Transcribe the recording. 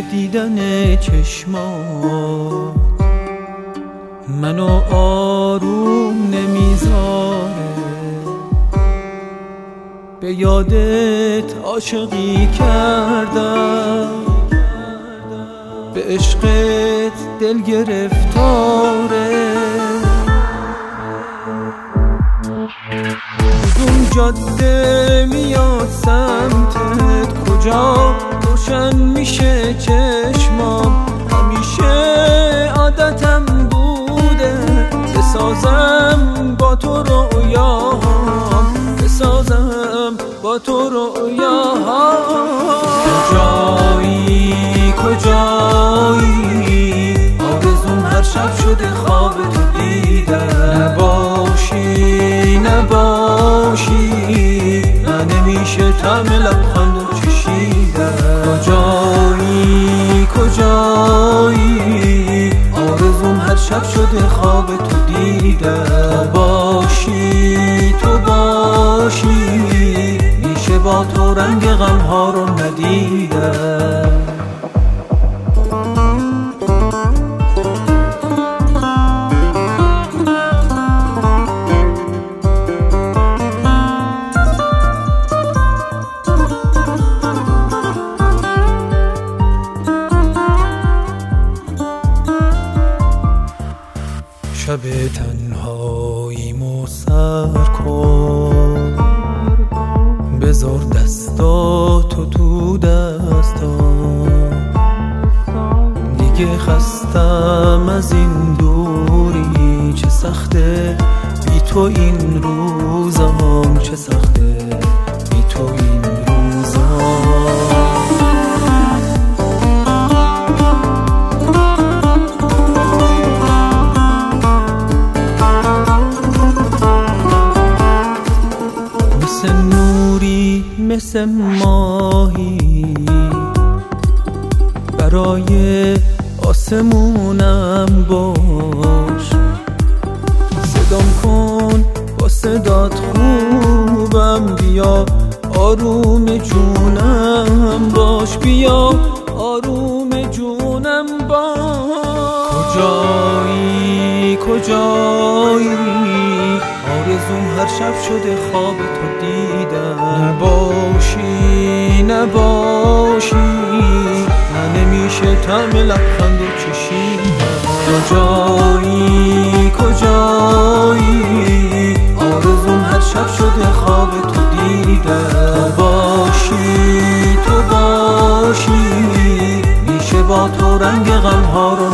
دیدن چشمات منو آروم نمیذاره، به یادت عاشقی کردم، به عشقت دل گرفتاره. کدوم جاده میاد سمتت، کجا روشن میشه چشمام، همیشه عادتم بوده بسازم با تو رویاهام، بسازم با تو رویاهام. کجایی کجایی آرزوم هر شب شده خواب تو دیدن، نباشی نباشی نه نمیشه طعم لبخندو چشیدن. کجایی کجایی آرزوم هر شب شده خواب تو دیدن، تو باشی تو باشی میشه با تو رنگ غمها رو ندیدن. شب تنهاییمو سر کن، بذار دستاتو تو دستام، دیگه خستم از این دوری، چه سخته بی تو این روزام، چه سخته بی تو این روزام. مثل نوری مثل ماهی برای آسمونم باش، صدام کن با صدات خوبم، بیا آروم جونم باش، بیا آروم جونم باش. کجایی کجایی آرزوم هر شب شده خواب تو دیدن، نباشی نباشی نه نمیشه طعم لبخندو چشیدن. کجایی کجایی آرزوم هر شب شده خواب تو دیدن، تو باشی تو باشی میشه با تو رنگ غمها رو